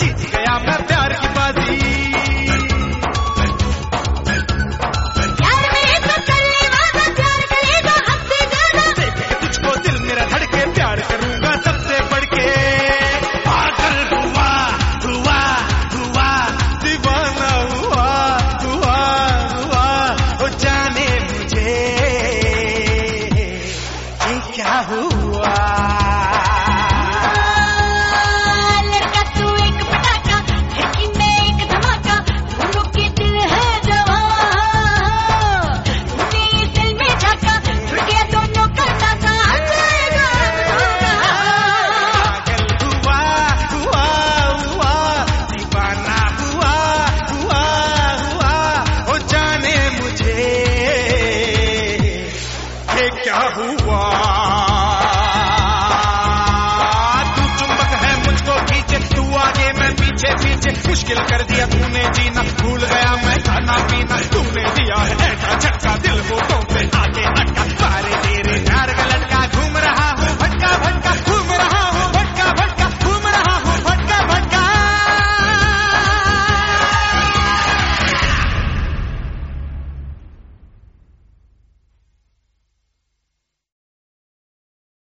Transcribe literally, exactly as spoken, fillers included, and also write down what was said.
जीत गया मैं प्यार की बाजी। प्यार में तो करने वाला प्यार करेगा हद से ज्यादा। देखे तुझको दिल मेरा धड़के प्यार करूंगा सबसे बढ़ के। पागल हुआ हुआ हुआ दीवाना हुआ हुआ हुआ ओ जाने मुझे ये क्या हुआ। लड़का तू एक पटाखा, लड़की में एक धमाका, दोनों के दिल है जवान। तूने इस दिल में झांका, टूट गया दोनों का नाता, हट जाएगा पागल हुआ हुआ हुआ दीवाना हुआ हुआ हुआ ओ जाने मुझे ये क्या हुआ। तू चुंबक है मुझको खींचे, तू आगे मैं पीछे पीछे, मुश्किल कर दिया तूने जीना, भूल गया मैं खाना पीना, तूने दिया है ऐसा झटका दिल को तो